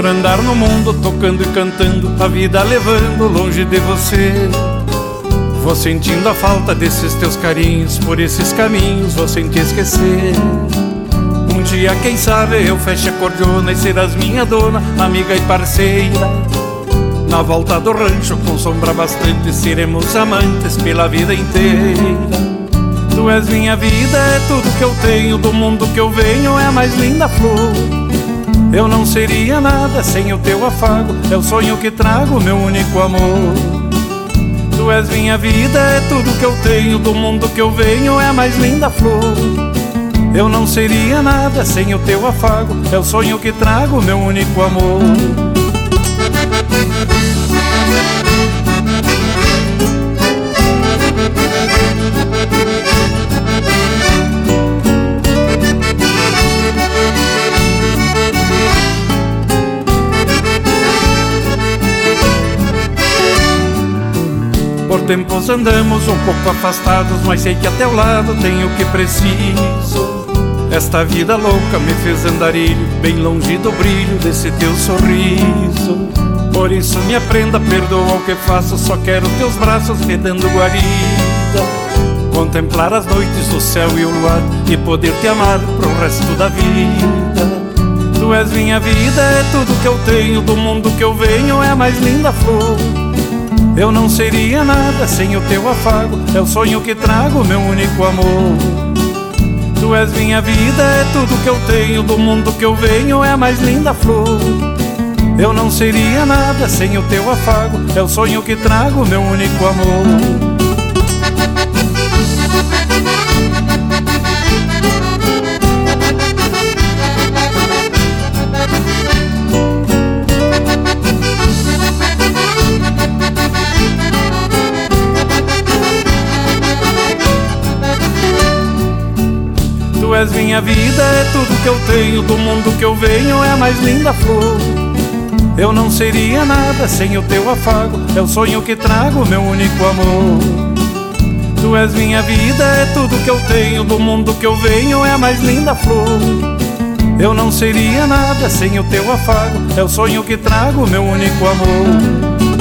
por andar no mundo tocando e cantando, a vida levando longe de você. Vou sentindo a falta desses teus carinhos, por esses caminhos vou sem te esquecer. Um dia quem sabe eu feche a cordiona e serás minha dona, amiga e parceira. Na volta do rancho com sombra bastante seremos amantes pela vida inteira. Tu és minha vida, é tudo que eu tenho, do mundo que eu venho é a mais linda flor. Eu não seria nada sem o teu afago, é o sonho que trago, meu único amor. Tu és minha vida, é tudo que eu tenho, do mundo que eu venho é a mais linda flor. Eu não seria nada sem o teu afago, é o sonho que trago, meu único amor. Por tempos andamos um pouco afastados, mas sei que a teu lado tenho o que preciso. Esta vida louca me fez andarilho, bem longe do brilho desse teu sorriso. Por isso me aprenda, perdoa o que faço, só quero teus braços me dando guarida. Contemplar as noites, o céu e o luar, e poder te amar pro resto da vida. Tu és minha vida, é tudo que eu tenho, do mundo que eu venho é a mais linda flor. Eu não seria nada sem o teu afago, é o sonho que trago, meu único amor. Tu és minha vida, é tudo que eu tenho, do mundo que eu venho é a mais linda flor. Eu não seria nada sem o teu afago, é o sonho que trago, meu único amor. Tu és minha vida, é tudo que eu tenho, do mundo que eu venho é a mais linda flor. Eu não seria nada sem o teu afago, é o sonho que trago, meu único amor. Tu és minha vida, é tudo que eu tenho, do mundo que eu venho é a mais linda flor. Eu não seria nada sem o teu afago, é o sonho que trago, meu único amor.